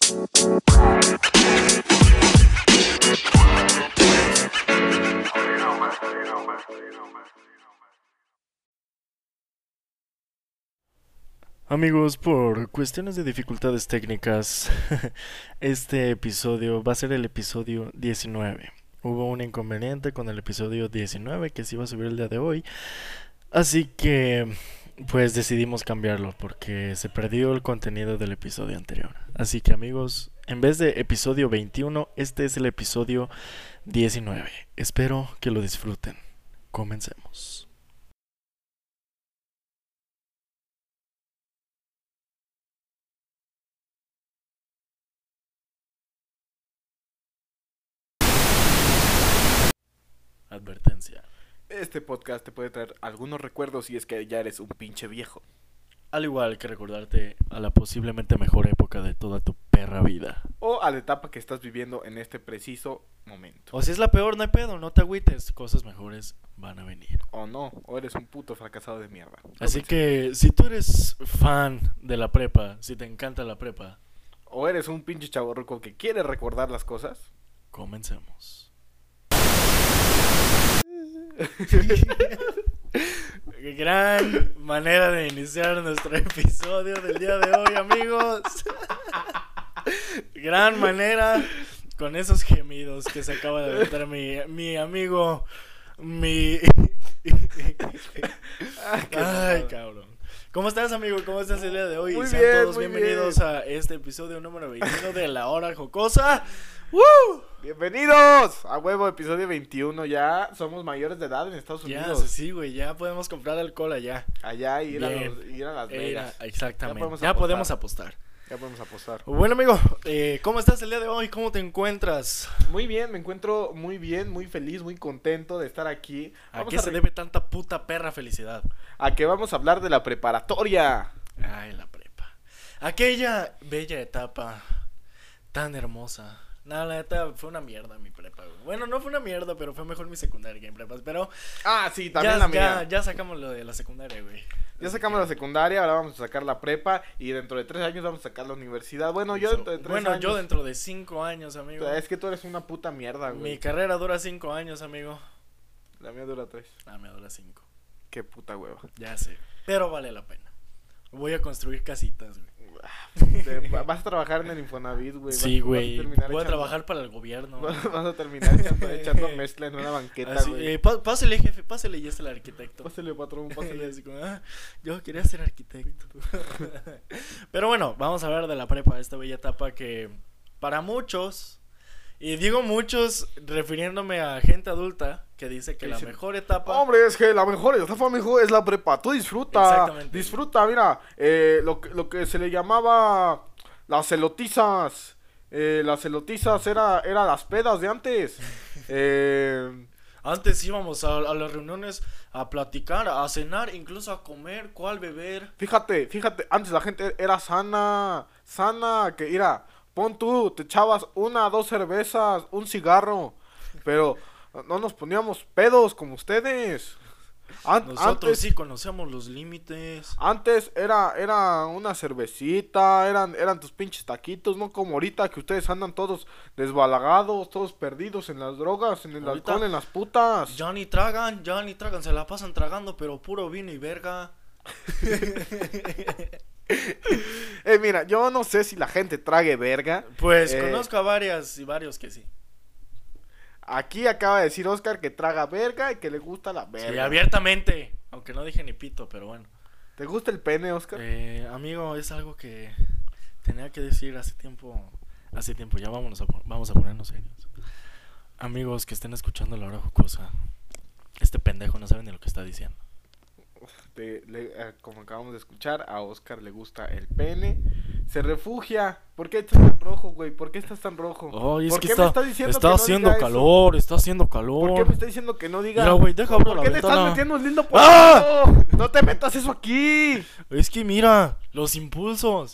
Amigos, por cuestiones de dificultades técnicas, este episodio va a ser el episodio 19. Hubo un inconveniente con el episodio 19 que se iba a subir el día de hoy, así que pues decidimos cambiarlo porque se perdió el contenido del episodio anterior. Así que amigos, en vez de episodio 21, este es el episodio 19. Espero que lo disfruten. Comencemos. Advertencia. Este podcast te puede traer algunos recuerdos si es que ya eres un pinche viejo. Al igual que recordarte a la posiblemente mejor época de toda tu perra vida. O a la etapa que estás viviendo en este preciso momento. O si es la peor, no hay pedo, no te agüites. Cosas mejores van a venir. O no, o eres un puto fracasado de mierda. Así que si tú eres fan de la prepa, si te encanta la prepa, O eres un pinche chavorruco que quiere recordar las cosas. comencemos. Gran manera de iniciar nuestro episodio del día de hoy, amigos. Gran manera, con esos gemidos que se acaba de aventar mi amigo, Ay, cabrón. ¿Cómo estás, amigo? ¿Cómo estás el día de hoy? Muy Sean bien, todos muy bienvenidos bien. a este episodio número 21 de La Hora Jocosa. ¡Bienvenidos! A huevo, episodio 21 ya. Somos mayores de edad en Estados Ya, Unidos. sí, güey, ya podemos comprar alcohol allá. Allá ir Bien. ir a Las Vegas. Exactamente, Ya podemos podemos apostar. Ya podemos apostar. Bueno, amigo, ¿cómo estás el día de hoy? ¿Cómo te encuentras? Muy bien, me encuentro muy bien, muy feliz, muy contento de estar aquí. ¿A Vamos qué se debe tanta puta perra felicidad? a que vamos a hablar de la preparatoria. Ay, la prepa. Aquella bella etapa tan hermosa. No, la neta fue una mierda mi prepa, güey. Bueno, no fue una mierda, pero fue mejor mi secundaria que mi prepa. Pero Ah, sí, también la mía. ya sacamos lo de la secundaria, güey. Ya sacamos la secundaria, ahora vamos a sacar la prepa y dentro de 3 años vamos a sacar la universidad. Bueno, yo dentro de 3 años. Yo dentro de 5 años, amigo. Es que tú eres una puta mierda, güey. Mi carrera dura 5 años, amigo. La mía dura 3. Ah, me dura 5. Qué puta hueva. Ya sé. Pero vale la pena. Voy a construir casitas, güey. Vas a trabajar en el Infonavit, güey. Sí, güey. Voy a echando- trabajar para el gobierno. Vas a terminar echando mezcla en una banqueta, Así, güey. pásele, jefe, pásele, ya está el arquitecto. Pásale, patrón, Y pásale. así como, yo quería ser arquitecto. Pero bueno, vamos a hablar de la prepa, esta bella etapa que para muchos, y digo muchos refiriéndome a gente adulta, que dice que la Dice, mejor etapa... Hombre, es que la mejor etapa, mijo, es la prepa. Tú disfruta. Exactamente. Disfruta, mira. Lo que se le llamaba las celotizas. Las celotizas era las pedas de antes. Antes íbamos a las reuniones a platicar, a cenar, incluso a comer, cuál beber. Fíjate, antes la gente era sana, que mira, pon tú, te echabas 1, 2 cervezas, un cigarro, pero no nos poníamos pedos como ustedes. Nosotros Antes, sí conocíamos los límites. antes era una cervecita, eran tus pinches taquitos, no como ahorita que ustedes andan todos desbalagados, todos perdidos en las drogas, en el Ahorita alcohol, en las putas. Ya ni tragan, se la pasan tragando, pero puro vino y verga. Mira, yo no sé si la gente trague verga. Pues Eh, conozco a varias y varios que sí. Aquí acaba de decir Oscar que traga verga y que le gusta la verga. Sí, abiertamente. Aunque no dije ni pito, pero bueno. ¿Te gusta el pene, Oscar? Amigo, es algo que tenía que decir hace tiempo. Ya vamos a ponernos serios. Amigos que estén escuchando La Hora Jocosa, este pendejo no sabe ni lo que está diciendo. Como acabamos de escuchar, a Oscar le gusta el pene. Se refugia. ¿Por qué estás tan rojo, güey? ¿Por qué estás tan rojo? Oh, es ¿Por que qué me estás diciendo está que no haciendo diga eso? calor, está haciendo ¿Por qué me calor. está diciendo que no diga? Mira, güey, deja abrir ¿Por la qué te estás ventana. metiendo el lindo por ¡Ah! abajo? No te metas eso aquí. Es que mira, los impulsos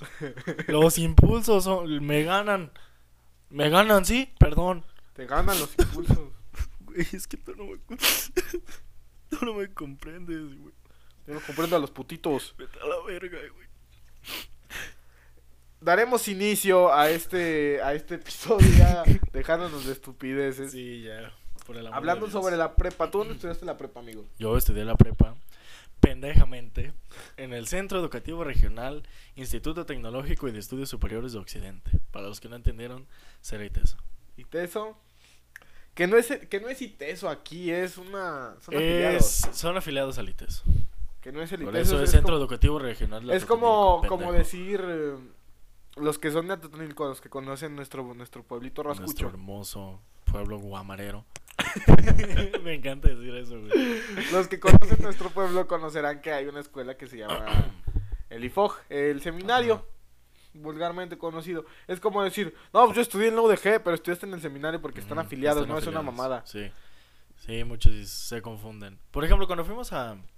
me ganan. Me ganan, sí, perdón. Te ganan los impulsos. Güey, es que tú no me comprendes, güey. Yo no comprendo a los putitos. Vete a la verga, güey. daremos inicio a este episodio ya dejándonos de estupideces. Sí, ya, por el amor Hablando de Dios. sobre la prepa. ¿Tú dónde estudiaste la prepa, amigo? Yo estudié la prepa, pendejamente, en el Centro Educativo Regional, Instituto Tecnológico y de Estudios Superiores de Occidente. Para los que no entendieron, será ITESO. ¿ITESO? Que no es ITESO aquí, son afiliados. Son afiliados al ITESO. Que no es el Por ITESO. eso es Centro Educativo Regional. Es como Atotonilco, decir los que son de Atotonilco, los que conocen nuestro pueblito nuestro rascucho. hermoso pueblo guamarero. Me encanta decir eso, güey. Los que conocen nuestro pueblo conocerán que hay una escuela que se llama el IFOG, el seminario. Ajá. Vulgarmente conocido. Es como decir, no, pues yo estudié en la UDG, pero estudiaste en el seminario porque están afiliados, Están no es una afiliados. mamada. Sí, sí, muchos se confunden. Por ejemplo, cuando fuimos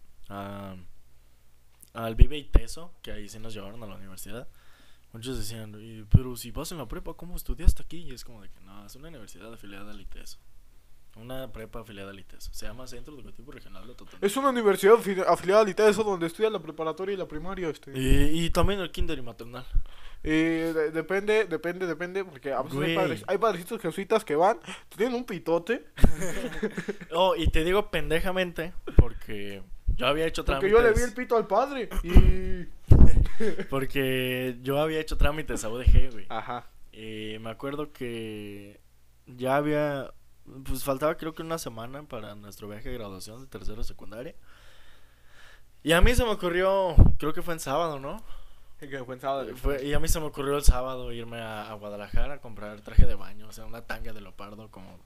al Vive ITESO, que ahí sí nos llevaron a la universidad, muchos decían, pero si vas en la prepa, ¿cómo estudiaste aquí? Y es como de que no, es una universidad afiliada al ITESO. Una prepa afiliada al ITESO. Se llama Centro Educativo Regional de Atotonilco. Es una universidad afiliada al ITESO donde estudia la preparatoria y la primaria. Y también el kinder y maternal. Depende, porque a veces Güey. hay padrecitos jesuitas que van, tienen un pitote, Oh, y te digo pendejamente, porque yo había hecho porque trámites. yo le vi el pito al padre y... Porque yo había hecho trámites a UDG, güey. Ajá. Y me acuerdo que ya había, pues faltaba creo que una semana para nuestro viaje de graduación de tercero de secundaria. Y a mí se me ocurrió, creo que fue en sábado, ¿no? Que fue en sábado. Y a mí se me ocurrió el sábado irme a Guadalajara a comprar traje de baño, o sea, una tanga de leopardo como...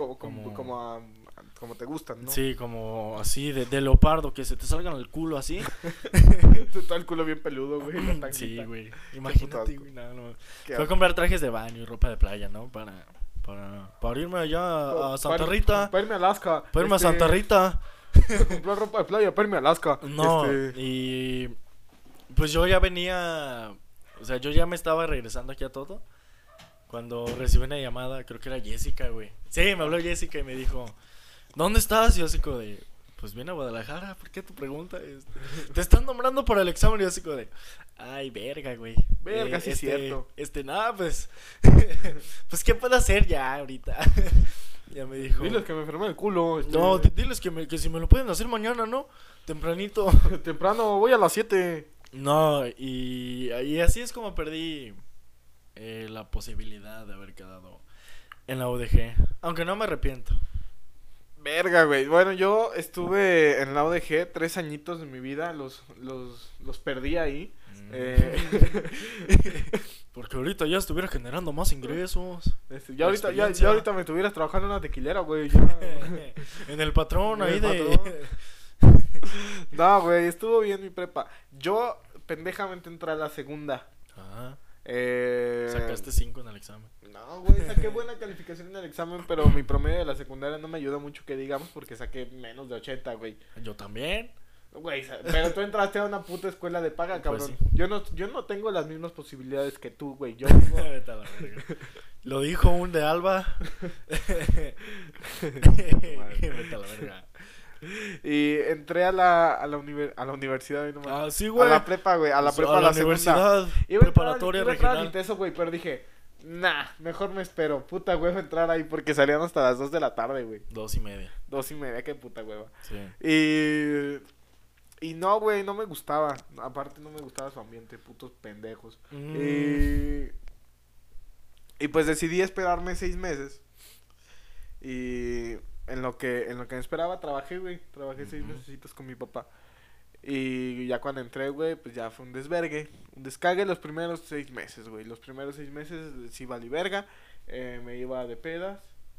Como te gustan, ¿no? Sí, como así, de leopardo, que se te salgan el culo así. Todo el culo bien peludo, güey. La tanguita. Sí, güey. puto Imagínate, asco. güey, nada, no. Qué Fue a asco. comprar trajes de baño y ropa de playa, ¿no? Para irme allá a Santa Rita. Para irme a Alaska. Para irme a Santa Rita. Comprar ropa de playa, para irme a Alaska. No, y pues yo ya venía, o sea, yo ya me estaba regresando aquí a todo cuando recibí una llamada, creo que era Jessica, güey. Sí, me habló Jessica y me dijo, ¿dónde estás? Y yo así como de, pues vine a Guadalajara, ¿por qué tu pregunta? Te están nombrando para el examen y yo así como de, ay, verga, güey. Verga, sí es cierto. Nada, pues, pues, ¿qué puedo hacer ya ahorita? Ya me dijo. Diles que me enfermé el culo. No, diles que si me lo pueden hacer mañana, ¿no? Tempranito. Temprano, voy a las 7. No, y así es como perdí la posibilidad de haber quedado en la UDG. Aunque no me arrepiento. Verga, güey. Bueno, yo estuve en la UDG 3 añitos de mi vida. Los perdí ahí. Porque ahorita ya estuviera generando más ingresos. Ya ahorita, experiencia. ahorita me estuvieras trabajando en una tequilera, güey. ya. En el patrón En ahí el de... patrón. No, güey, estuvo bien mi prepa. Yo pendejamente entré a la segunda. Ajá. Eh... Sacaste 5 en el examen. No, güey, saqué buena calificación en el examen, pero mi promedio de la secundaria no me ayudó mucho que digamos porque saqué menos de 80, güey. Yo también. Güey, pero tú entraste a una puta escuela de paga, Pues cabrón. sí. Yo no tengo las mismas posibilidades que tú, güey. Vete a la verga. Lo dijo un de Alba. Vete a la verga. Y entré a la universidad, güey, no mames. Ah, sí, A güey. la prepa, güey, a la prepa, a la segunda. universidad preparatoria iba a entrar regional. al ITESO, güey, pero dije, nah, mejor me espero. Puta hueva entrar ahí porque salían hasta las 2 de la tarde, güey. 2:30. 2:30, qué puta hueva. Sí. Y no, güey, no me gustaba. Aparte no me gustaba su ambiente, putos pendejos. Mm. Y pues decidí esperarme 6 meses. Y en lo que me esperaba trabajé, güey. Trabajé 6 mesecitos con mi papá. Y ya cuando entré, güey, pues ya fue un desvergue. Un descague los primeros 6 meses, güey. Los primeros 6 meses sí valí verga. Me iba de pedas.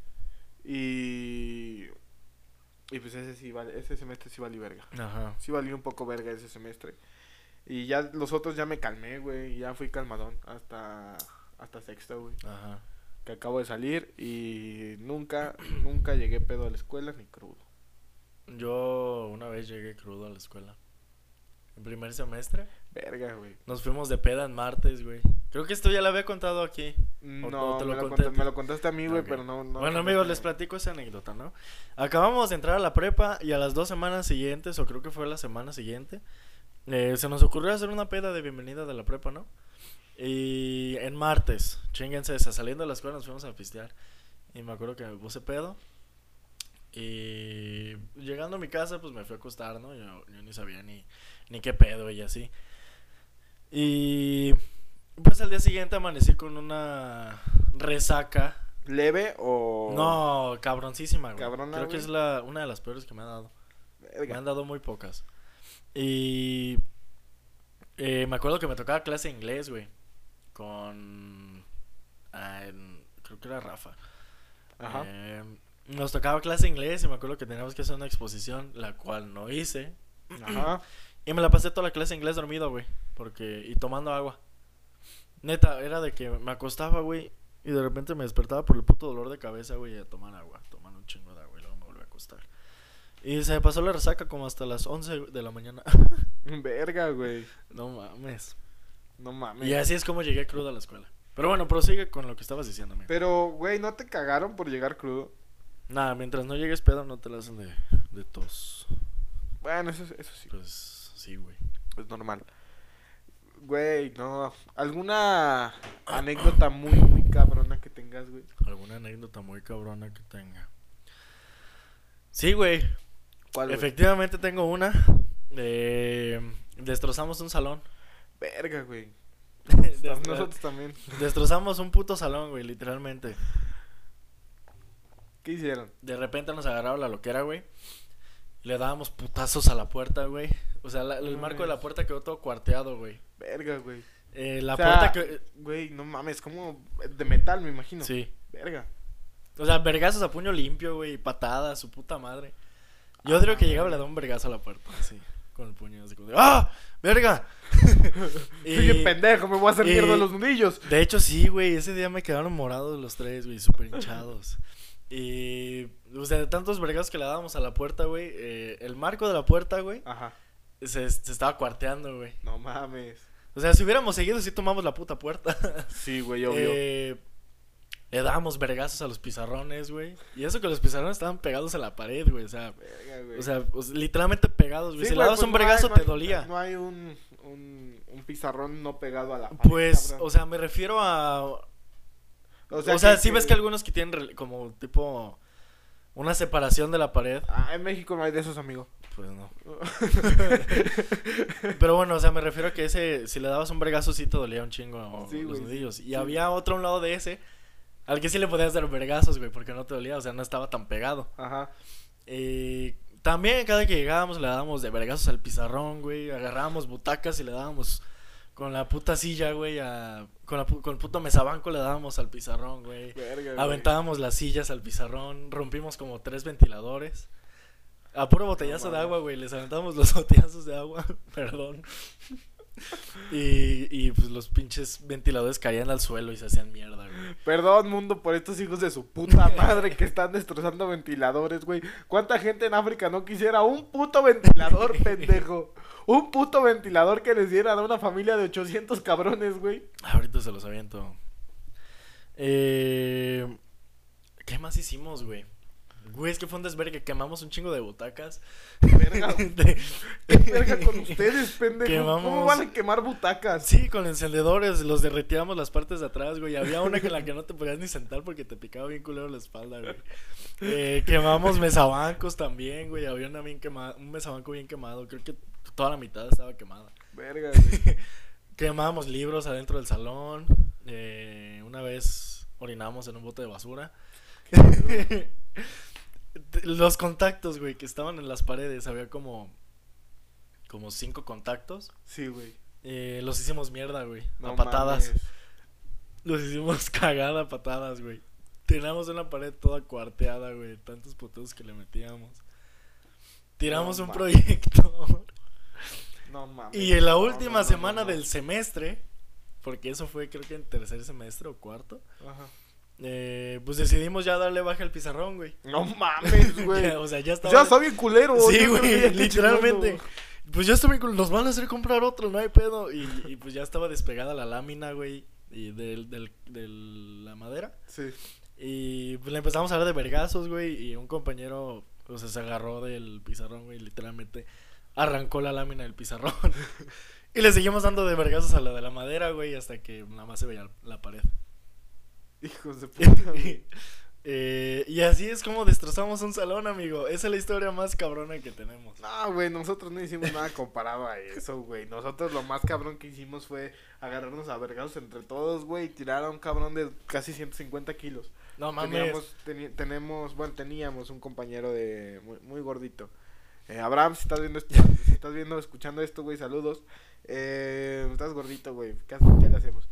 Y pues ese semestre sí valí verga. Ajá. Sí valí un poco verga ese semestre. Y ya los otros ya me calmé, güey. Ya fui calmadón hasta sexto, güey. Ajá. Que acabo de salir y nunca llegué pedo a la escuela ni crudo. Yo una vez llegué crudo a la escuela. En primer semestre. Verga, güey. Nos fuimos de peda en martes, güey. Creo que esto ya lo había contado aquí. No, te me lo lo, conté. me lo contaste a mí, güey, Ok. pero no. Bueno, amigos, les platico esa anécdota, ¿no? Acabamos de entrar a la prepa y a las 2 semanas siguientes, o creo que fue la semana siguiente, se nos ocurrió hacer una peda de bienvenida de la prepa, ¿no? Y en martes, chinguense esa, saliendo de la escuela nos fuimos a pistear. Y me acuerdo que me puse pedo. Y llegando a mi casa, pues me fui a acostar, ¿no? Yo ni sabía ni qué pedo y así. Y pues al día siguiente amanecí con una resaca. ¿Leve o...? No, cabroncísima, güey. Cabrona, Creo que güey. es una de las peores que me han dado. Me Verga. han dado muy pocas. Y me acuerdo que me tocaba clase de inglés, güey. Con... creo que era Rafa. Ajá. Nos tocaba clase de inglés y me acuerdo que teníamos que hacer una exposición, la cual no hice. Ajá. Y me la pasé toda la clase de inglés dormido, güey. Y tomando agua. Neta, era de que me acostaba, güey. Y de repente me despertaba por el puto dolor de cabeza, güey. Y a tomar agua, tomar un chingo de agua. Y luego me volví a acostar. Y se me pasó la resaca como hasta las 11 de la mañana. Verga, güey. No mames. No mames. Y así es como llegué crudo a la escuela. Pero bueno, prosigue con lo que estabas diciendo, amigo. Pero, güey, ¿no te cagaron por llegar crudo? Nada, mientras no llegues pedo no te la hacen de tos. Bueno, eso sí. Pues sí, güey. Es normal. Güey, no. ¿Alguna anécdota muy cabrona que tengas, güey? ¿Alguna anécdota muy cabrona que tenga? Sí, güey. ¿Cuál, güey? Efectivamente tengo una. Destrozamos un salón. Verga, güey. Des- Nosotros también. Destrozamos un puto salón, güey, literalmente. ¿Qué hicieron? De repente nos agarraba la loquera, güey. Y le dábamos putazos a la puerta, güey. O sea, el marco de la puerta quedó todo cuarteado, güey. Verga, güey. La O sea, puerta que... Güey, no mames, como de metal, me imagino. Sí. Verga. O sea, vergazos a puño limpio, güey. Patadas, su puta madre. Yo digo que llegaba y le daba un vergazo a la puerta, así. Con el puño así como de... ¡Ah! ¡Verga! Oye, pendejo, me voy a hacer y- mierda los nudillos. De hecho, sí, güey. Ese día me quedaron morados los tres, güey. Súper hinchados. Y... O sea, de tantos vergazos que le dábamos a la puerta, güey. El marco de la puerta, güey. Ajá. Se estaba cuarteando, güey. No mames. O sea, si hubiéramos seguido, sí tomamos la puta puerta. Sí, güey, obvio. Le dábamos vergazos a los pizarrones, güey. Y eso que los pizarrones estaban pegados a la pared, güey. Verga, güey. O sea, literalmente pegados, güey. Sí, Si le güey, dabas pues un no hay- vergazo, no te hay- dolía. No hay un pizarrón no pegado a la pared. Pues, cabrón. o sea, me refiero a... O sea, sí ves que algunos que tienen como tipo una separación de la pared. Ah, en México no hay de esos, amigo. Pues no. Pero bueno, o sea, me refiero a que ese, si le dabas un vergazo, sí te dolía un chingo Sí, los güey, nudillos. Y sí. había otro a un lado de ese, al que sí le podías dar vergazos, güey, porque no te dolía, o sea, no estaba tan pegado. Ajá. También cada que llegábamos le dábamos de vergazos al pizarrón, güey. Agarrábamos butacas y le dábamos con la puta silla, güey. Con el puto mesabanco le dábamos al pizarrón, güey. Verga, güey. Aventábamos las sillas al pizarrón. Rompimos como 3 ventiladores. A puro botellazo de mames. agua, güey. Les aventábamos los botellazos de agua. Perdón. Y pues los pinches ventiladores caían al suelo y se hacían mierda, güey. Perdón, mundo, por estos hijos de su puta madre que están destrozando ventiladores, güey. ¿Cuánta gente en África no quisiera un puto ventilador, pendejo? Un puto ventilador que les dieran a una familia de 800 cabrones, güey. Ahorita se los aviento. ¿Qué más hicimos, güey? Güey, es que fue un desvergue. Quemamos un chingo de butacas. Verga, De- ¿qué verga con ustedes, pendejo? Quemamos- ¿Cómo van a quemar butacas? Sí, con encendedores. Los derretíamos las partes de atrás, güey. Había una en la que no te podías ni sentar porque te picaba bien culero la espalda, güey. Quemamos mesabancos también, güey. Había un mesabanco bien quemado. Creo que toda la mitad estaba quemada. Verga, güey. Quemábamos libros adentro del salón. Una vez orinamos en un bote de basura. Los contactos, güey, que estaban en las paredes. Había como 5 contactos. Sí, güey. Los hicimos mierda, güey. No A patadas. mames. Los hicimos cagada a patadas, güey. Teníamos una pared toda cuarteada, güey. Tantos putazos que le metíamos. Tiramos No un mames. proyector. No mames. Y en la No, última no, no, semana no, no. del semestre, porque eso fue creo que en tercer semestre o cuarto, Ajá. pues decidimos ya darle baja al pizarrón, güey. No mames, güey. Ya, o sea, ya estaba... Ya está bien culero. Sí, yo creo que ya güey, está literalmente. chingando. Pues ya está bien, nos van a hacer comprar otro, no hay pedo. Y pues ya estaba despegada la lámina, güey, y de la madera. Sí. Y pues le empezamos a hablar de vergazos, güey. Y un compañero, pues se agarró del pizarrón, güey. Literalmente arrancó la lámina del pizarrón. Y le seguimos dando de vergazos a la de la madera, güey, hasta que nada más se veía la pared. Hijos de puta, güey. Y así es como destrozamos un salón, amigo. Esa es la historia más cabrona que tenemos. No, güey, nosotros no hicimos nada comparado a eso, güey. Nosotros lo más cabrón que hicimos fue agarrarnos a vergazos entre todos, güey, y tirar a un cabrón de casi 150 kilos. No mames. Teníamos un compañero de muy gordito. Abraham, si estás viendo escuchando esto, güey, saludos. Estás gordito, güey, ¿qué le hacemos?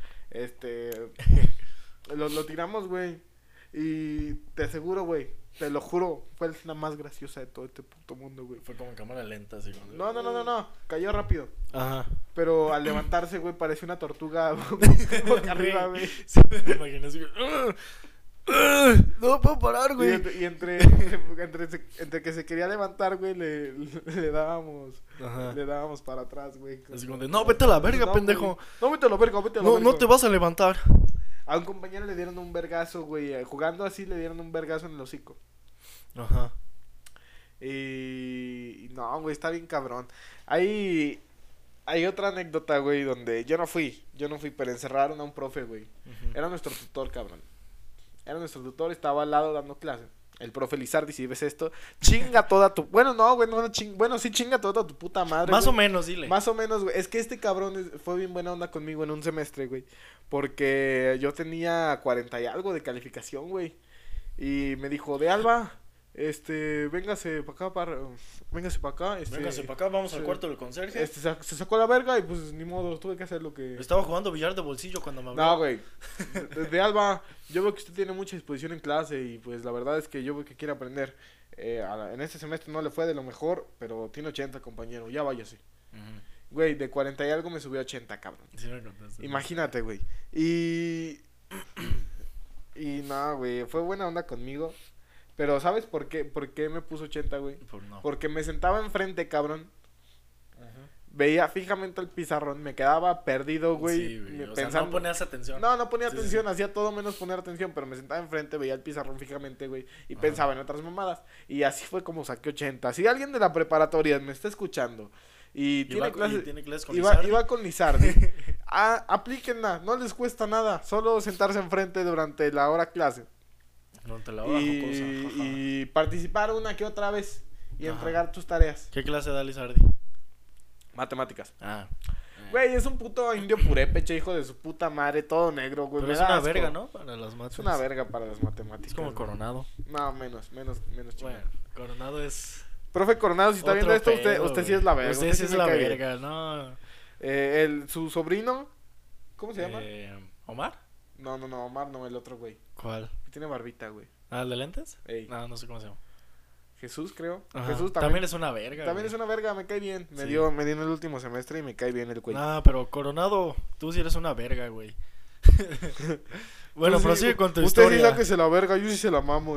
Lo tiramos, güey. Y te aseguro, güey, te lo juro, fue la escena más graciosa de todo este puto mundo, güey. Fue como en cámara lenta, así como... No, cayó rápido. Ajá. Pero al levantarse, güey, parecía una tortuga boca arriba, güey. Sí, me imaginé así. No puedo parar, güey. Y entre que se quería levantar, güey, le dábamos para atrás, güey. Así como de, no, vete a la verga, No, pendejo. güey. No, vete a la verga, vete a la verga. No te vas a levantar. A un compañero le dieron un vergazo, güey. Jugando así le dieron un vergazo en el hocico. Ajá. Y no, güey, está bien cabrón. Hay otra anécdota, güey, donde yo no fui, pero encerraron a un profe, güey. Era nuestro tutor, cabrón. Estaba al lado dando clase. El profe Lizardi, si ves esto, chinga toda tu... Bueno, no, güey, sí chinga toda tu puta madre, Más güey. o menos, dile. Más o menos, güey. Es que este cabrón fue bien buena onda conmigo en un semestre, güey. Porque yo tenía 40 y algo de calificación, güey. Y me dijo, de Alba, véngase para acá, véngase para acá. Véngase para acá, vamos al cuarto del conserje. Se sacó la verga y pues ni modo, tuve que hacer lo que... Estaba jugando billar de bolsillo cuando me habló. No, güey. De Alba, yo veo que usted tiene mucha disposición en clase y pues la verdad es que yo veo que quiere aprender. En este semestre no le fue de lo mejor, pero tiene 80, compañero, ya váyase. Güey, de 40 y algo me subió a 80, cabrón. Sí me contaste. Imagínate, güey. Y no, güey, fue buena onda conmigo. Pero ¿sabes por qué me puso 80, güey? Porque me sentaba enfrente, cabrón. Veía fijamente el pizarrón, me quedaba perdido, güey. Sí, güey. O pensando... sea, no ponías atención. No ponía atención, hacía todo menos poner atención, pero me sentaba enfrente, veía el pizarrón fijamente, güey, y pensaba en otras mamadas. Y así fue como saqué 80. Si alguien de la preparatoria me está escuchando y tiene clases con Lizardi. Iba con Lizardi. Aplíquenla, no les cuesta nada, solo sentarse enfrente durante la hora clase. Durante la hora jocosa. Y participar una que otra vez y entregar tus tareas. ¿Qué clase da Lizardi? Matemáticas. Ah. Güey, es un puto indio purépecha, hijo de su puta madre, todo negro, güey. Pero es una verga, ¿no? Para las matemáticas. Es una verga para las matemáticas. Es como Coronado. No, menos chingón. Bueno, Coronado es... Profe Coronado, si está viendo esto, usted sí es la verga. Usted sí es la verga, ¿no? Su sobrino, ¿cómo se llama? ¿Omar? No, Omar no, el otro güey. ¿Cuál? Que tiene barbita, güey. ¿Ah, el de lentes? Ey. No sé cómo se llama. Jesús, creo. Ajá. Jesús también es una verga. También es una verga, me cae bien. Me dio en el último semestre y me cae bien el güey. Ah, pero Coronado, tú sí eres una verga, güey. Bueno, prosigue con tu historia. Usted sí sáquese la verga, yo sí se la mamo,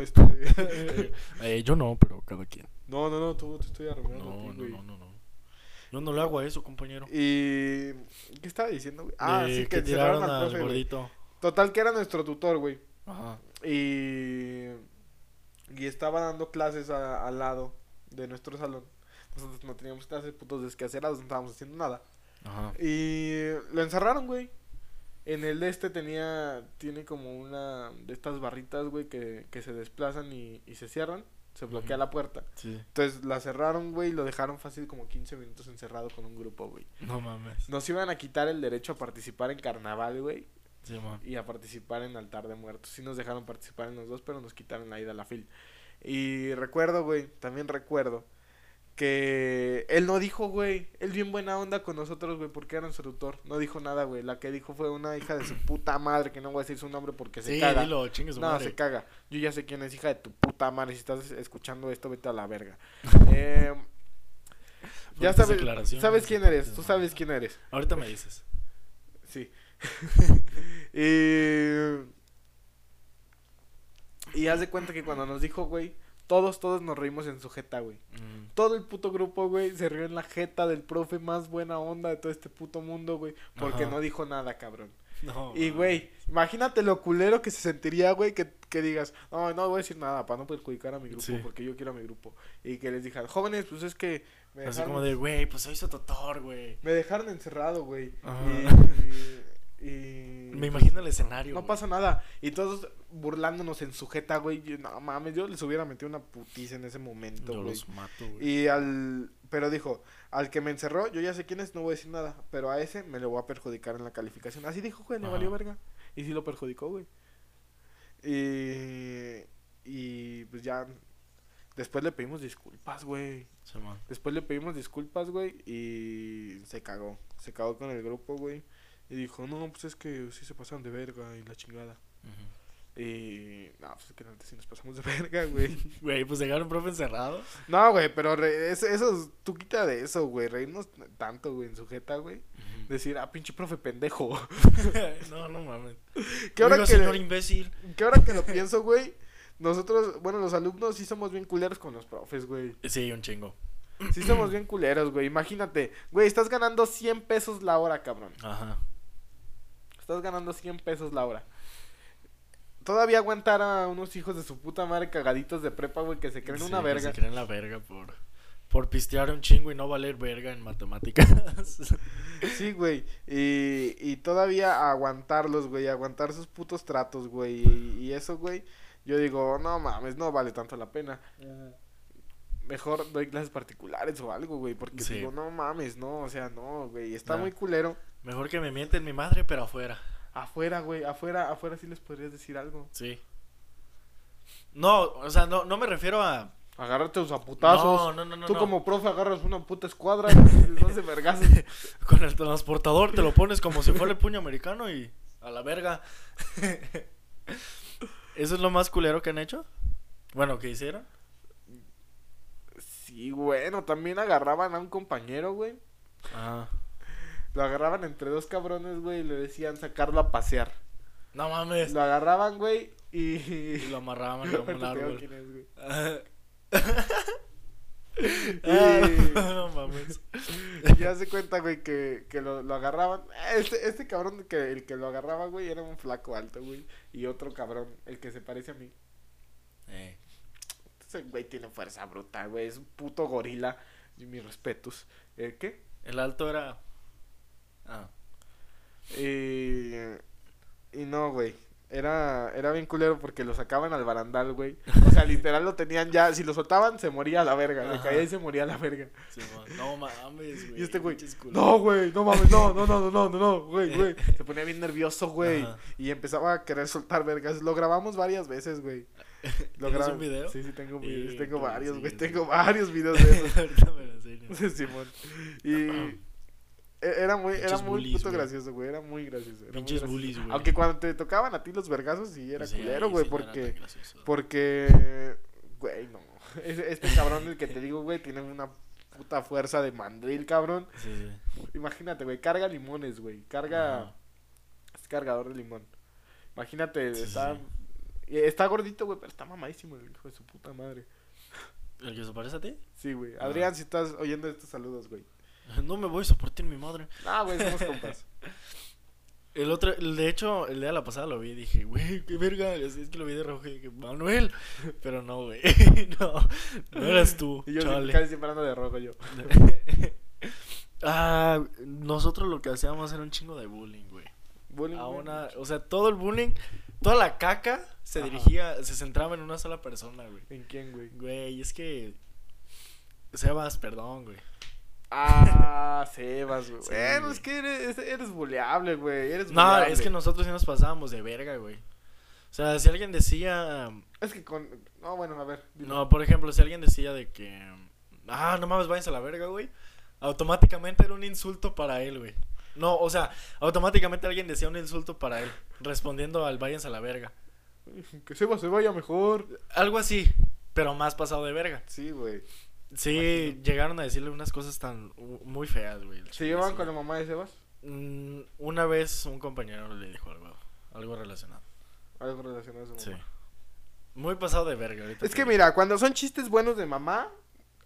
Yo no, pero cada quien. No, tú te estoy arreglando. No. Yo no le hago a eso, compañero. ¿Y qué estaba diciendo, güey? Sí, que tiraron al profe, gordito. Güey. Total, que era nuestro tutor, güey. Ajá. Y estaba dando clases al lado de nuestro salón. Nosotros no teníamos clases, putos desquacerados, no estábamos haciendo nada. Ajá. Y lo encerraron, güey. En el tiene como una de estas barritas, güey, que se desplazan y se cierran. Se bloquea la puerta. Sí. Entonces la cerraron, güey, y lo dejaron fácil como 15 minutos encerrado con un grupo, güey. No mames. Nos iban a quitar el derecho a participar en carnaval, güey. Sí, man. Y a participar en altar de muertos. Sí nos dejaron participar en los dos, pero nos quitaron la ida a la fil. Y recuerdo, güey, también recuerdo que él no dijo, güey, él bien buena onda con nosotros, güey, porque era nuestro tutor. No dijo nada, güey. La que dijo fue una hija de su puta madre, que no voy a decir su nombre porque se caga. Sí, dilo, chingue su madre. Se caga. Yo ya sé quién es, hija de tu puta madre. Si estás escuchando esto, vete a la verga. Ya sabes quién eres. Tú sabes quién eres. Ahorita me dices. Sí. Y haz de cuenta que cuando nos dijo, güey, todos nos reímos en su jeta, güey. Todo el puto grupo, güey, se rió en la jeta del profe más buena onda de todo este puto mundo, güey. Porque no dijo nada, cabrón. No, Y, güey, imagínate lo culero que se sentiría, güey, que digas, no voy a decir nada para no perjudicar a mi grupo, Sí. porque yo quiero a mi grupo. Y que les digan, jóvenes, pues es que me así dejaron, como de, güey, pues soy su tutor, güey. me dejaron encerrado, güey. Ajá. Y Me pues, imagino el escenario. no güey. pasa nada. Y todos burlándonos en sujeta, güey. No mames, yo les hubiera metido una putiza en ese momento, Yo güey. los mato, güey. Pero dijo, al que me encerró, yo ya sé quién es, no voy a decir nada. Pero a ese me lo voy a perjudicar en la calificación. Así dijo, güey, le Ajá. valió verga. Y sí lo perjudicó, güey. Y pues ya, después le pedimos disculpas, güey. Simón. Después le pedimos disculpas, güey. Y se cagó. Se cagó con el grupo, güey. Y dijo, no, pues es que sí se pasaron de verga y la chingada. Ujú. Y no, pues es que antes sí nos pasamos de verga, güey. Güey, pues dejaron un profe encerrado. No, güey, pero eso, tú quita de eso, güey. Reírnos tanto, güey, en sujeta, güey. Ujú. Decir, pinche profe pendejo. No, no mames. ¿Qué hora Oiga, que, señor imbécil. que ahora que lo pienso, güey? Nosotros, bueno, los alumnos sí somos bien culeros con los profes, güey. Sí, un chingo. Sí somos bien culeros, güey. Imagínate, güey, estás ganando 100 pesos la hora, cabrón. Ajá. Estás ganando 100 pesos la hora. Todavía aguantar a unos hijos de su puta madre cagaditos de prepa, güey, que se creen Sí, una que verga. se creen la verga por pistear un chingo y no valer verga en matemáticas. Sí, güey. Y todavía aguantarlos, güey. Aguantar sus putos tratos, güey. Y eso, güey. Yo digo, no mames, no vale tanto la pena. Mejor doy clases particulares o algo, güey. Porque Sí. digo, no mames, no. O sea, no, güey. Está No. muy culero. Mejor que me mienten mi madre, pero afuera. Afuera, güey. Afuera sí les podrías decir algo. Sí. No, o sea, no me refiero a... Agárrate a putazos. No. Tú como profe agarras una puta escuadra y les das de vergazos. Con el transportador te lo pones como si fuera el puño americano y a la verga. ¿Eso es lo más culero que han hecho? Bueno, ¿qué hicieron? Sí, bueno, también agarraban a un compañero, güey. Ah, Lo agarraban entre dos cabrones, güey, y le decían sacarlo a pasear. no mames. Lo agarraban, güey, y... Y lo amarraban como un Ahorita te digo árbol. quién es, güey. No mames. Y ya se cuenta, güey, que lo agarraban. Este cabrón, el que lo agarraba, güey, era un flaco alto, güey. Y otro cabrón, el que se parece a mí. Ese güey tiene fuerza bruta, güey. Es un puto gorila. Y mis respetos. ¿Qué? El alto era... Ah, Y no, güey. Era bien culero porque lo sacaban al barandal, güey. O sea, literal lo tenían ya. Si lo soltaban, se moría a la verga. Le Ajá. caía y se moría a la verga. sí, man. No mames, güey. Y este güey, pinches culeros. no, güey, no mames, no, güey. Se ponía bien nervioso, güey. Ajá. Y empezaba a querer soltar vergas. Lo grabamos varias veces, güey. ¿Tienes un video? Sí, tengo Sí, tengo claro, varios, sí, güey. sí. Tengo varios videos de eso. Ahorita me lo enseñas. Simón. Y era muy Pinches bullies, puto güey. gracioso, güey. Era muy gracioso. era muy Pinches gracioso. bullies, güey. Aunque cuando te tocaban a ti los vergazos, sí era Sí, culero, ahí güey. sí no era tan porque, gracioso. porque, güey, no. Este cabrón del que te digo, güey, tiene una puta fuerza de mandril, cabrón. Sí. Imagínate, güey, carga limones, güey. Carga. Ajá. Es cargador de limón. Imagínate, Sí, está. sí. Está gordito, güey, pero está mamadísimo el hijo de su puta madre. ¿El que se parece a ti? Sí, güey. Ah. Adrián, si estás oyendo estos saludos, güey. No me voy a soportar mi madre. Ah, güey, somos compas. De hecho, el día de la pasada lo vi y dije, güey, qué verga. Es que lo vi de rojo y dije, Manuel. Pero no, güey. No eras tú, Y yo chale. casi siempre ando de rojo yo. Nosotros lo que hacíamos era un chingo de bullying, güey. Bullying, güey. O sea, todo el bullying, toda la caca se Ajá. se centraba en una sola persona, güey. ¿En quién, güey? Güey, es que Sebas, perdón, güey. Ah, Sebas, güey. Sí, Bueno, güey. es que eres buleable, güey. Eres No, buleable. es que nosotros sí nos pasábamos de verga, güey. O sea, si alguien decía, Es que con. No, bueno, a ver. dime. no, por ejemplo, si alguien decía de que, no mames, váyanse a la verga, güey, automáticamente era un insulto para él, güey. No, o sea, automáticamente alguien decía un insulto para él, respondiendo al váyanse a la verga. Que Sebas se vaya mejor. Algo así, pero más pasado de verga. Sí, güey. Sí, Imagino. llegaron a decirle unas cosas muy feas, güey. ¿Se llevaban Sí. con la mamá de Sebas? Una vez un compañero le dijo algo relacionado. Algo relacionado a su mamá. Sí. Muy pasado de verga ahorita. Es te que digo. mira, cuando son chistes buenos de mamá,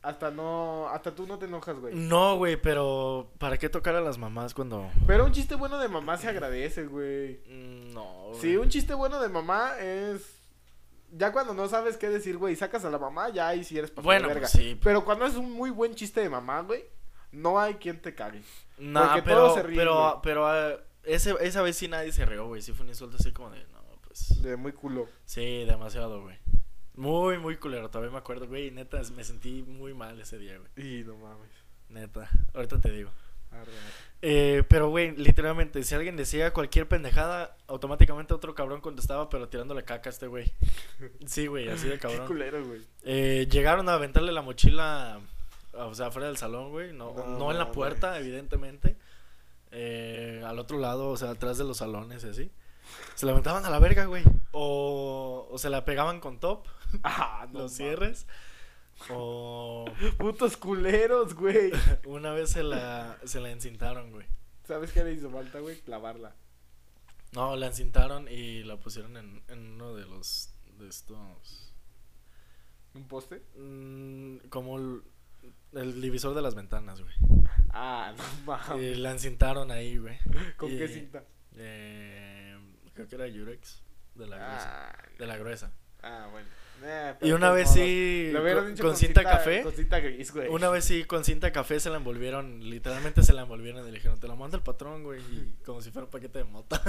Hasta tú no te enojas, güey. No, güey, pero ¿para qué tocar a las mamás cuando...? Pero un chiste bueno de mamá se agradece, güey. No, güey. Sí, un chiste bueno de mamá es... Ya cuando no sabes qué decir, güey, sacas a la mamá, ya ahí sí eres pasado Bueno, de verga. pues sí. Pero cuando es un muy buen chiste de mamá, güey, no hay quien te cague. No, porque pero, todos se ríen, güey. esa vez sí nadie se rió, güey. Sí fue un insulto así como de, no, pues... De muy culo. Sí, demasiado, güey. Muy, muy culero, todavía me acuerdo, güey. Neta, me sentí muy mal ese día, güey. Y no mames. Neta, ahorita te digo. Arre. Pero, güey, literalmente, si alguien decía cualquier pendejada, automáticamente otro cabrón contestaba, pero tirándole caca a este güey. Sí, güey, así de Qué cabrón. culero, güey. Llegaron a aventarle la mochila, o sea, afuera del salón, güey. No en la puerta, mames. evidentemente. Al otro lado, o sea, atrás de los salones y así. Se la aventaban a la verga, güey. O se la pegaban con top, Ah, no los mames. cierres. O Putos culeros, güey. una vez se la encintaron, güey. ¿Sabes qué le hizo falta, güey? Clavarla. No, la encintaron y la pusieron en uno de estos... ¿Un poste? Como el divisor de las ventanas, güey. Ah, no Y mames. la encintaron ahí, güey. ¿Con Y, qué cinta? Creo que era Yurex, de la gruesa. Ah, De la gruesa. bueno. Y una vez sí, Le hubieran dicho con cinta café. Con cinta gris, güey. Una vez sí, con cinta café se la envolvieron, literalmente se la envolvieron y le dijeron, te la manda el patrón, güey, y como si fuera un paquete de mota.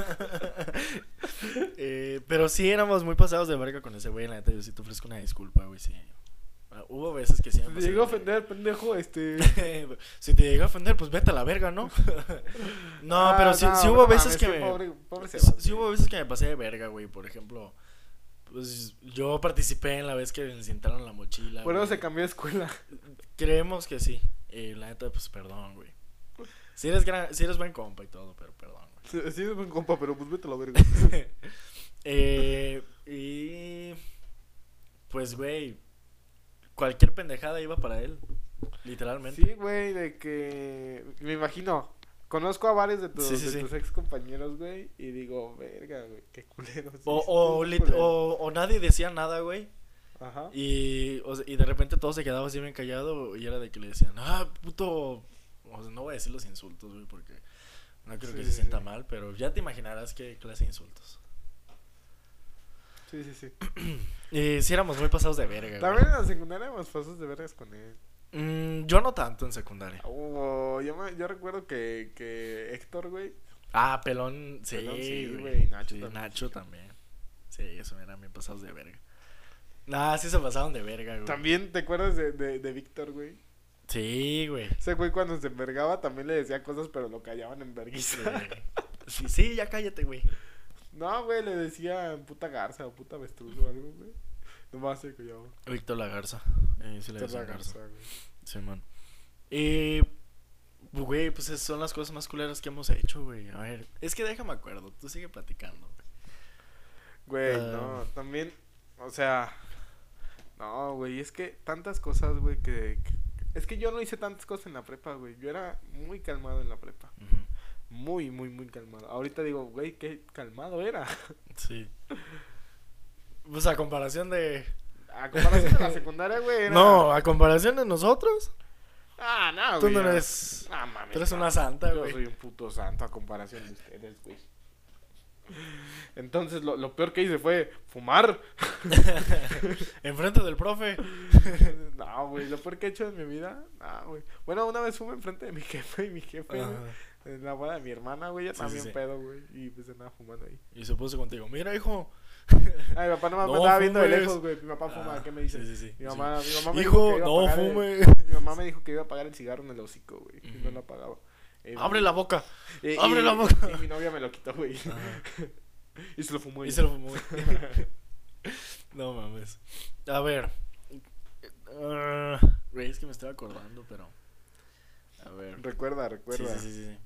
Pero sí éramos muy pasados de verga con ese güey, la neta, yo sí te ofrezco una disculpa, güey, sí. Hubo veces que sí me Si te pasé llegó a de verga. ofender, pendejo, Si te llega a ofender, pues vete a la verga, ¿no? No, Ah, pero sí, no, sí hubo no veces mames, que sí, me... pobre Sí, Sebas, sí güey. hubo veces que me pasé de verga, güey, por ejemplo... Pues yo participé en la vez que le encintaron la mochila. Por eso güey. se cambió de escuela. Creemos que sí. Y la neta, pues perdón, güey. Si eres buen compa y todo, pero perdón, güey. Sí, es buen compa, pero pues vete a la verga. Y pues, güey, cualquier pendejada iba para él. Literalmente. Sí, güey, de que... Me imagino... Conozco a varios de tus, Sí, sí, de sí. tus ex compañeros, güey, y digo, verga, güey, qué culero. Sí, O, sí, culero. o nadie decía nada, güey. Ajá. Y de repente todo se quedaba así bien callado. Y era de que le decían, puto. O sea, no voy a decir los insultos, güey, porque no creo Sí, que sí, se sienta sí. mal. Pero ya te imaginarás qué clase de insultos. Sí, sí, sí. Y sí éramos muy pasados de verga, También en güey. la secundaria éramos pasos de vergas con él. Yo no tanto en secundaria. Yo recuerdo que Héctor, güey. Pelón, sí, Pelón, sí, güey. güey, Nacho Sí, también. Nacho también. Sí, eso eran bien pasados de verga. Nah, sí se pasaron de verga, güey. También, ¿te acuerdas de Víctor, güey? Sí, güey. Ese güey cuando se envergaba también le decía cosas, pero lo callaban en vergüenza. Sí, ya cállate, güey. No, güey, le decía puta garza o puta avestruz o algo, güey. Nomás se callaba. Víctor La Garza. Sí le Puta decían Garza. güey. Sí, man. Güey, pues esas son las cosas más culeras que hemos hecho, güey. A ver, es que déjame acuerdo. Tú sigue platicando, güey. Güey, no, también, o sea, no, güey, es que tantas cosas, güey, es que yo no hice tantas cosas en la prepa, güey. Yo era muy calmado en la prepa. Ujú. Muy, muy, muy calmado. Ahorita digo, güey, qué calmado era. Sí. Pues a comparación de... A comparación de la secundaria, güey, era... No, a comparación de nosotros. Ah, no, Tú güey. no eres... Ah, mames. Tú eres una santa, Yo güey. soy un puto santo a comparación de ustedes, güey. Entonces, lo peor que hice fue fumar. Enfrente del profe. No, güey, lo peor que he hecho en mi vida, no, güey. Bueno, una vez fumé enfrente de mi jefe y mi jefe, Ajá. en la boda de mi hermana, güey, ya Sí, también sí, sí. pedo, güey. Y pues andaba fumando ahí. Y se puso contigo. Mira, hijo. Ay, mi papá nomás me No andaba viendo de fumes. lejos, güey. Mi papá fuma, ¿qué me dice? Sí, sí, sí. Mi mamá me Hijo, dijo que iba a no pagar fume. Mi mamá me dijo que iba a pagar el cigarro en el hocico, güey. Y no Ujú. lo pagaba. Abre la boca. Y- abre y- la boca. Y mi novia me lo quitó, güey. Ajá. Y se lo fumó. Y ella. se lo fumó. No mames. A ver. Güey, es que me estaba acordando, pero. A ver. Recuerda. Sí, sí, sí, sí.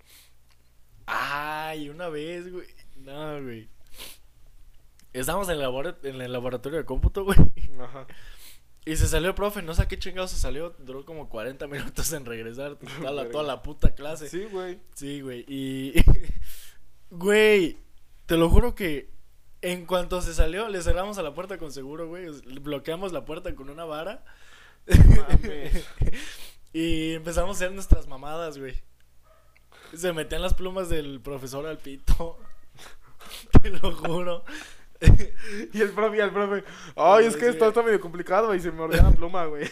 Ay, una vez, güey. No, güey. Estábamos en el laboratorio de cómputo, güey. Ajá. Y se salió el profe, no sé qué chingados se salió. Duró como 40 minutos en regresar. Verga. Toda la puta clase. Sí, güey. Sí, güey. Y. Güey, te lo juro que en cuanto se salió, le cerramos a la puerta con seguro, güey. Bloqueamos la puerta con una vara. Mames. Y empezamos a hacer nuestras mamadas, güey. Se metían las plumas del profesor al pito. Te lo juro. Y el profe. Ay, es que esto está medio complicado, güey. Se me mordía la pluma, güey.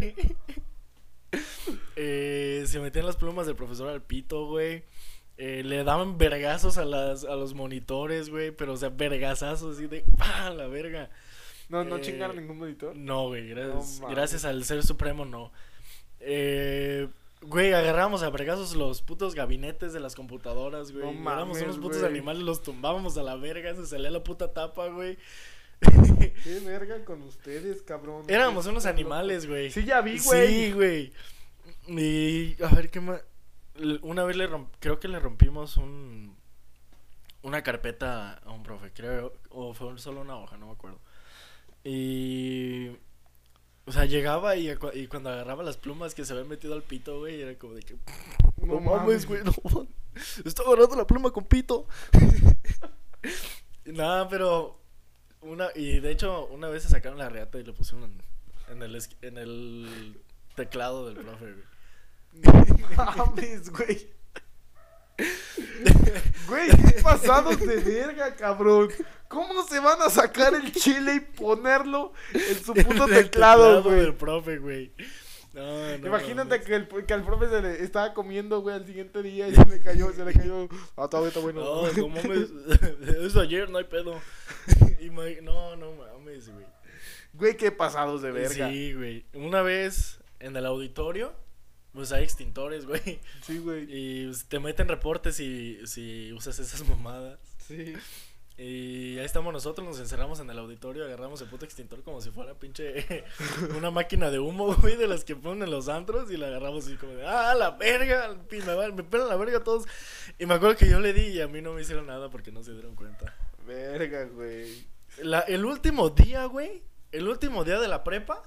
Se metían las plumas del profesor al pito, güey. Le daban vergazos a los monitores, güey. Pero, o sea, vergazazos así de ¡pah! La verga. No chingaron ningún monitor. No, güey. No, Gracias al Ser Supremo, no. Güey, agarrábamos a vergazos los putos gabinetes de las computadoras, güey. No mames, éramos unos putos güey. animales, los tumbábamos a la verga, se salía la puta tapa, güey. Qué verga con ustedes, cabrón. Éramos unos animales, güey. Sí, ya vi, güey. Sí, güey. Y a ver qué más. Una vez creo que le rompimos una carpeta a un profe, creo, o fue solo una hoja, no me acuerdo. Y o sea, llegaba y cuando agarraba las plumas que se habían metido al pito, güey, era como de que no mames, güey, no mames. Estoy agarrando la pluma con pito. Nada, pero y de hecho una vez se sacaron la reata y le pusieron en el teclado del profe, güey. Mames, güey. Güey, qué pasados de verga, cabrón. ¿Cómo se van a sacar el chile y ponerlo en su puto En el teclado, güey? del profe, güey. No, Imagínate mames. que al profe se le estaba comiendo, güey, al siguiente día y se le cayó. Ah, todavía está bueno. No mames. Es ayer, no hay pedo. No mames, güey. Güey, qué pasados de verga. Sí, güey. Una vez en el auditorio, pues hay extintores, güey. Sí, güey. Y pues, te meten reportes si usas esas mamadas. Sí. Y ahí estamos nosotros, nos encerramos en el auditorio, agarramos el puto extintor como si fuera pinche una máquina de humo, güey, de las que ponen en los antros, y la agarramos así como de, la verga, me pelan la verga todos. Y me acuerdo que yo le di y a mí no me hicieron nada porque no se dieron cuenta. Verga, güey. El último día, güey, el último día de la prepa,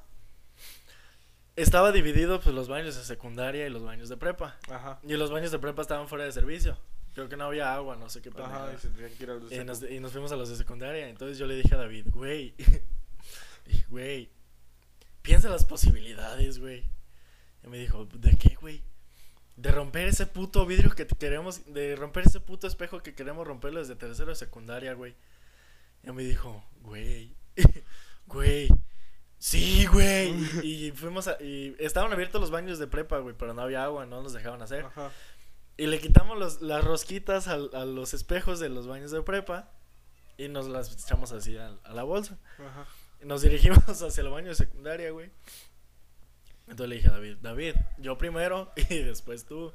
estaba dividido pues los baños de secundaria y los baños de prepa. Ajá. Y los baños de prepa estaban fuera de servicio. Creo que no había agua, no sé qué Ajá, pendejada. y se tenían que ir a los Y nos fuimos a los de secundaria. Entonces yo le dije a David, güey, güey, piensa las posibilidades, güey. Y me dijo, ¿de qué, güey? De romper ese puto vidrio que queremos, de romper ese puto espejo que queremos romperlo desde tercero de secundaria, güey. Y me dijo, güey, güey, sí, güey. Y y estaban abiertos los baños de prepa, güey, pero no había agua, no nos dejaban hacer. Ajá. Y le quitamos las rosquitas a los espejos de los baños de prepa y nos las echamos así a la bolsa. Ajá. Y nos dirigimos hacia el baño de secundaria, güey. Entonces le dije a David, yo primero y después tú.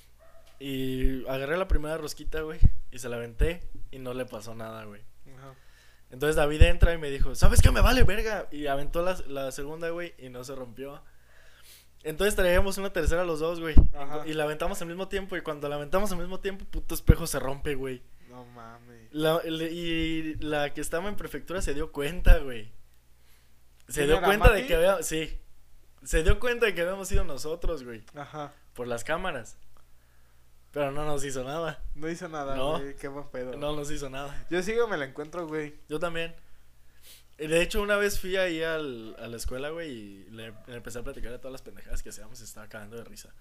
Y agarré la primera rosquita, güey, y se la aventé y no le pasó nada, güey. Ajá. Entonces David entra y me dijo, ¿sabes qué? Me vale verga. Y aventó la segunda, güey, y no se rompió. Entonces traíamos una tercera los dos, güey. Ajá. Y la aventamos al mismo tiempo. Y cuando la aventamos al mismo tiempo, puto espejo se rompe, güey. No mames. Y la que estaba en prefectura se dio cuenta, güey. Se ¿Quién dio era, cuenta de Mati? que habíamos... Sí. Se dio cuenta de que habíamos sido nosotros, güey. Ajá. Por las cámaras. Pero no nos hizo nada. No hizo nada, No. güey. Qué buen pedo. No nos hizo nada. Yo sigo me la encuentro, güey. Yo también. De hecho, una vez fui ahí a la escuela, güey, y le empecé a platicar de todas las pendejadas que hacíamos y se estaba cagando de risa.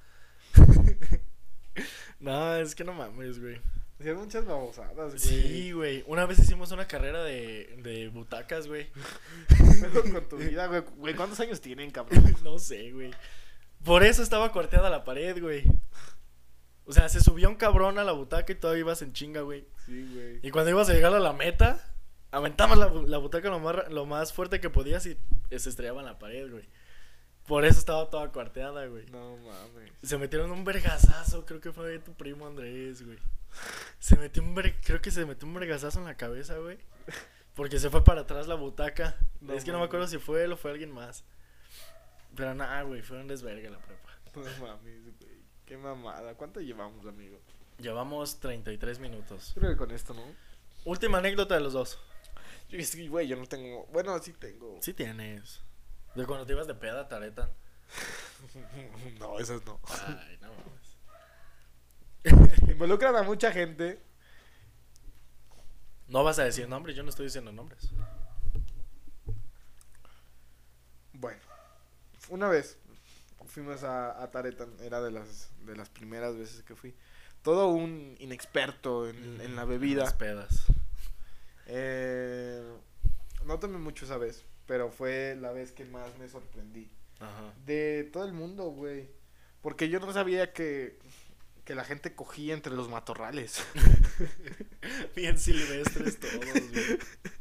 No, es que no mames, güey. Hicieron muchas babosadas, güey. Sí, güey. Una vez hicimos una carrera de butacas, güey. Con tu vida, güey. Güey, ¿cuántos años tienen, cabrón? No sé, güey. Por eso estaba cuarteada la pared, güey. O sea, se subió un cabrón a la butaca y todavía ibas en chinga, güey. Sí, güey. Y cuando ibas a llegar a la meta, aventamos la butaca lo más fuerte que podías y se estrellaba en la pared, güey. Por eso estaba toda cuarteada, güey. No mames. Se metieron un vergazazo, creo que fue tu primo Andrés, güey. Creo que se metió un vergazazo en la cabeza, güey. Porque se fue para atrás la butaca. No es que no me acuerdo si fue él o fue alguien más. Pero nada, güey, fue un desvergue la prepa. No mames, güey. Qué mamada. ¿Cuánto llevamos, amigo? Llevamos 33 minutos. Creo que con esto, ¿no? Última anécdota de los dos. Sí, güey, yo no tengo. Bueno, sí tengo. Sí tienes. De cuando te ibas de peda, taretan. No, esas no. Ay, no mames. Involucran a mucha gente. No vas a decir nombres, yo no estoy diciendo nombres. Bueno, una vez fuimos a Taretan, era de las primeras veces que fui. Todo un inexperto en la bebida. Las pedas. No tomé mucho esa vez, pero fue la vez que más me sorprendí. Ajá. De todo el mundo, güey. Porque yo no sabía que la gente cogía entre los matorrales. Bien silvestres todos, güey.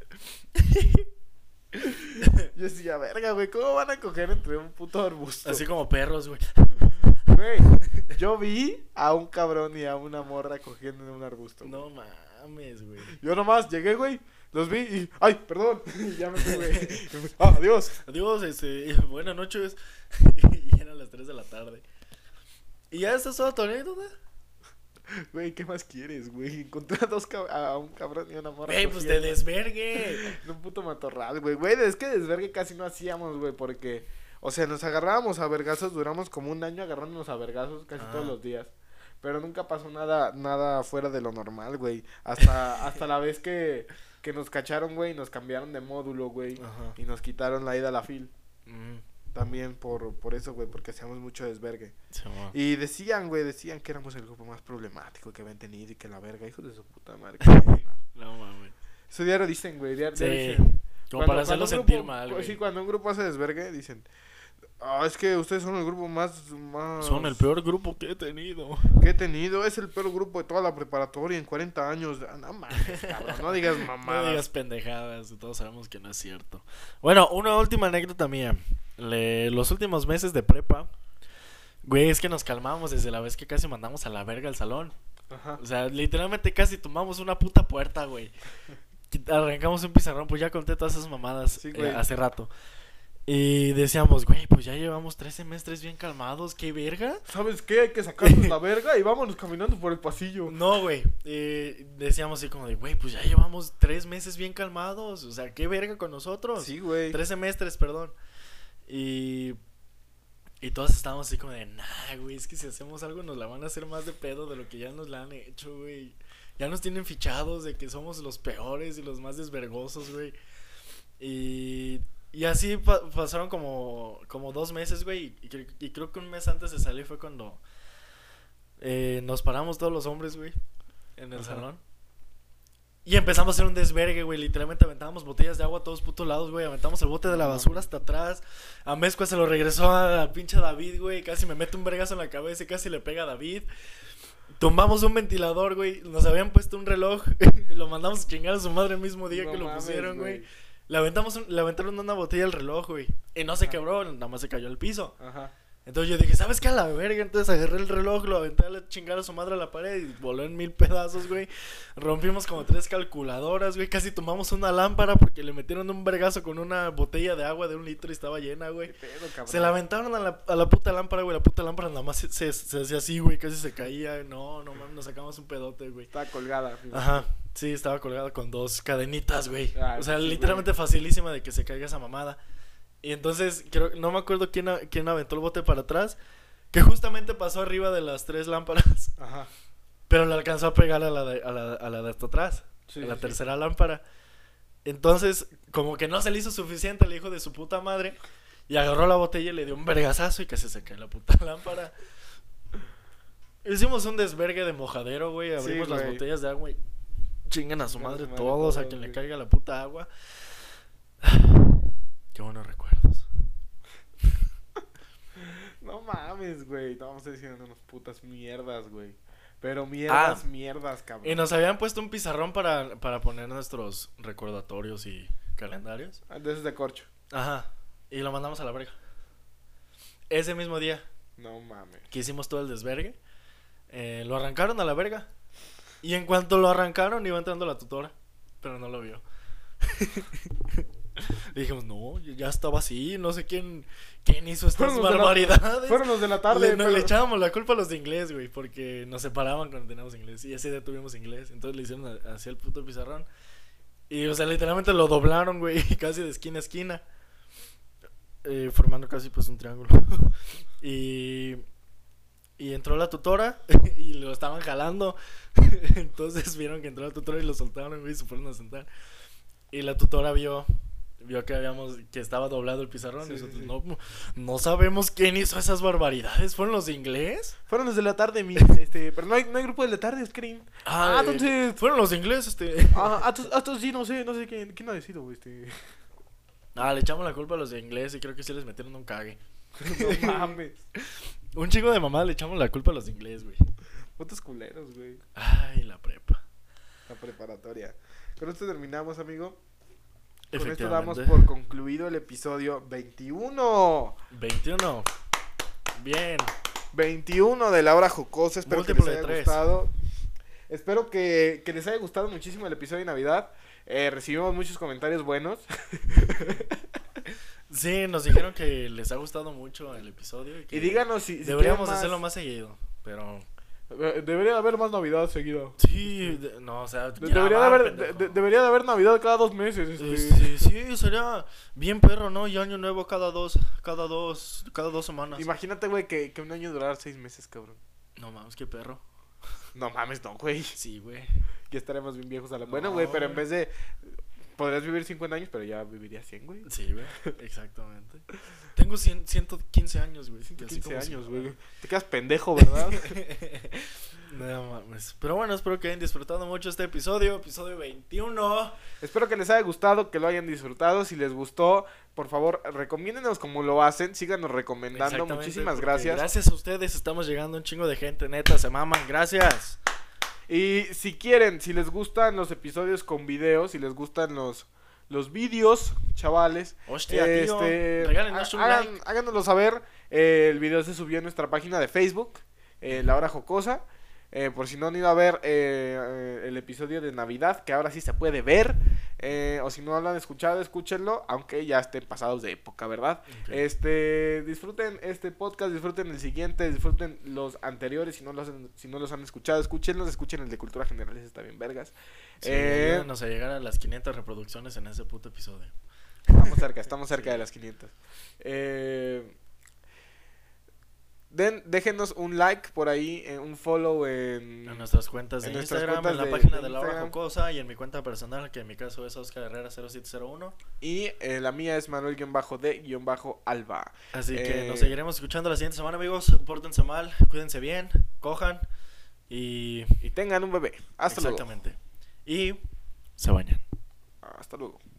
Yo decía, verga, güey, ¿cómo van a coger entre un puto arbusto? Así como perros, güey. Güey, yo vi a un cabrón y a una morra cogiendo en un arbusto. Güey. No mames, güey. Yo nomás llegué, güey, los vi y... ¡Ay, perdón! Y ya me fui, güey. ¡Ah, adiós! Adiós, buenas noches. Y eran las 3 de la tarde. ¿Y ya estás toda tu anécdota? Güey, ¿qué más quieres, güey? Encontré a un cabrón y una morra. Güey, pues de desvergue. En un puto matorral, güey. Güey, es que desvergue casi no hacíamos, güey, porque... O sea, nos agarrábamos a vergazos, duramos como un año agarrándonos a vergazos casi todos los días. Pero nunca pasó nada fuera de lo normal, güey. Hasta la vez que nos cacharon, güey, nos cambiaron de módulo, güey. Ajá. Y nos quitaron la ida a la FIL. Mm, También por eso, güey, porque hacíamos mucho desvergue. se va. Y decían que éramos el grupo más problemático que habían tenido y que la verga, hijos de su puta madre. Que no. No mames. Eso diario dicen, güey, diario Sí. dicen. Como para hacerlo un sentir grupo- mal, güey. Sí, cuando un grupo hace desvergue, dicen, es que ustedes son el grupo más Son el peor grupo que he tenido. que he tenido, es el peor grupo de toda la preparatoria en 40 años. No mames, cabrón, no digas mamadas. No digas pendejadas, todos sabemos que no es cierto. Bueno, una última anécdota mía. Los últimos meses de prepa, güey, es que nos calmamos desde la vez que casi mandamos a la verga al salón. Ajá. O sea, literalmente casi tomamos una puta puerta, güey. Arrancamos un pizarrón, pues ya conté todas esas mamadas Sí, güey. hace rato. Y decíamos, güey, pues ya llevamos 3 semestres bien calmados, qué verga. ¿Sabes qué? Hay que sacarnos la verga y vámonos caminando por el pasillo. No, güey. Decíamos así como de, güey, pues ya llevamos 3 meses bien calmados. O sea, qué verga con nosotros. Sí, güey. 3 semestres, perdón. Y todos estábamos así como de, nah, güey, es que si hacemos algo nos la van a hacer más de pedo de lo que ya nos la han hecho, güey. Ya nos tienen fichados de que somos los peores y los más desvergosos, güey. Y así pasaron como 2 meses, güey. Y creo que un mes antes de salir fue cuando nos paramos todos los hombres, güey, en el salón. Y empezamos a hacer un desvergue, güey. Literalmente aventábamos botellas de agua a todos putos lados, güey. Aventamos el bote de la basura hasta atrás. A Mezcua se lo regresó a pinche David, güey. Casi me mete un vergazo en la cabeza y casi le pega a David. Tumbamos un ventilador, güey. Nos habían puesto un reloj. Lo mandamos a chingar a su madre el mismo día No que lo mames, pusieron, güey. Le aventaron una botella al reloj, güey. Y no se quebró, nada más se cayó al piso. Ajá. Entonces yo dije, ¿sabes qué? A la verga. Entonces agarré el reloj, lo aventé a chingar a su madre a la pared y voló en 1000 pedazos, güey. Rompimos como 3 calculadoras, güey. Casi tomamos una lámpara porque le metieron un vergazo con una botella de agua de 1 litro y estaba llena, güey. ¿Qué pedo, cabrón? Se la aventaron a la puta lámpara, güey. La puta lámpara nada más se hacía así, güey. Casi se caía. No, mames, nos sacamos un pedote, güey. Está colgada. Ajá, sí, estaba colgada con 2 cadenitas, güey. Ah, O sea, sí, literalmente facilísima de que se caiga esa mamada. Y entonces, no me acuerdo quién aventó el bote para atrás. Que justamente pasó arriba de las 3 lámparas. Ajá. Pero le alcanzó a pegar a la de hasta atrás. Sí, a la sí, tercera lámpara. Entonces, como que no se le hizo suficiente al hijo de su puta madre. Y agarró la botella y le dio un vergazazo y casi se cae la puta lámpara. Hicimos un desvergue de mojadero, güey. Abrimos las güey. botellas de agua y chingan a su madre todos, todos, a quien le güey. caiga la puta agua. Qué buenos recuerdos. No mames, güey. Estábamos diciendo unas putas mierdas, güey. Pero mierdas, cabrón. Y nos habían puesto un pizarrón para poner nuestros recordatorios y calendarios. De esos de corcho. Ajá. Y lo mandamos a la verga. Ese mismo día No mames. que hicimos todo el desvergue, lo arrancaron a la verga. Y en cuanto lo arrancaron, iba entrando la tutora, pero no lo vio. Dijimos, no, ya estaba así, no sé quién hizo estas Fueron los de la- barbaridades. Fueron los de la tarde. Le echábamos la culpa a los de inglés, güey, porque nos separaban cuando teníamos inglés. Y ese día tuvimos inglés, entonces le hicieron hacia el puto pizarrón. Y, o sea, literalmente lo doblaron, güey, casi de esquina a esquina. Formando casi pues un triángulo. Y entró la tutora y lo estaban jalando. Entonces vieron que entró la tutora y lo soltaron, güey, y se fueron a sentar. Y la tutora vio vio que estaba doblado el pizarrón. Sí, Y nosotros sí. no sabemos quién hizo esas barbaridades. ¿Fueron los de inglés? Fueron los de la tarde, pero no hay grupo de la tarde, Screen. Entonces. Fueron los de inglés, Estos sí, no sé quién ha decidido, le echamos la culpa a los de inglés y creo que sí les metieron un cague. No mames. Un chingo de mamá le echamos la culpa a los de inglés, güey. Putos culeros, güey. Ay, la prepa. La preparatoria. Con esto terminamos, amigo. Con esto Efectivamente. damos por concluido el episodio 21. 21. Bien. 21 de La Hora Jocosa. Espero que les Múltiplo de haya 3. gustado. Espero que les haya gustado muchísimo el episodio de Navidad. Recibimos muchos comentarios buenos. Sí, nos dijeron que les ha gustado mucho el episodio. Y, que Y díganos si deberíamos quieren hacerlo más seguido. Pero Debería de haber más Navidad seguido. sí, no, o sea, Debería de haber Navidad cada 2 meses. Sí, sería bien perro, ¿no? Y año nuevo cada dos semanas. Imagínate, güey, que un año durara 6 meses, cabrón. No mames, qué perro. No mames, no, güey. Sí, güey. Ya estaremos bien viejos a la... No, Bueno, güey, pero en güey. vez de... Podrías vivir 50 años, pero ya vivirías 100, güey. Sí, güey, exactamente. Tengo 115 años, güey. 115 años, güey. Te quedas pendejo, ¿verdad? No mames. Pero bueno, espero que hayan disfrutado mucho este episodio 21. Espero que les haya gustado, que lo hayan disfrutado. Si les gustó, por favor, recomiéndenos como lo hacen. Síganos recomendando. Exactamente, Muchísimas porque gracias. Gracias a ustedes estamos llegando a un chingo de gente, neta, se maman, gracias. Y si quieren, si les gustan los episodios con videos, si les gustan los vídeos, chavales, Hostia, tío, regálenos un like. háganoslo saber. El video se subió en nuestra página de Facebook, La Hora Jocosa. Por si no han ido a ver el episodio de Navidad, que ahora sí se puede ver. O si no lo han escuchado, escúchenlo, aunque ya estén pasados de época, ¿verdad? Okay. Disfruten este podcast, disfruten el siguiente, disfruten los anteriores. Si no los han escuchado, escuchen el de Cultura General, ese está bien vergas. Sí, ayúdanos a llegar a las 500 reproducciones en ese puto episodio. Estamos cerca Sí. de las 500. Déjenos un like por ahí, un follow en nuestras cuentas de en nuestras Instagram, cuentas en la de página de La Hora Instagram. Jocosa y en mi cuenta personal, que en mi caso es Oscar Herrera 0701. Y la mía es Manuel-D-Alba. Así que nos seguiremos escuchando la siguiente semana, amigos. Pórtense mal, cuídense bien, cojan y Y tengan un bebé. Hasta luego. exactamente. Y se bañan. Hasta luego.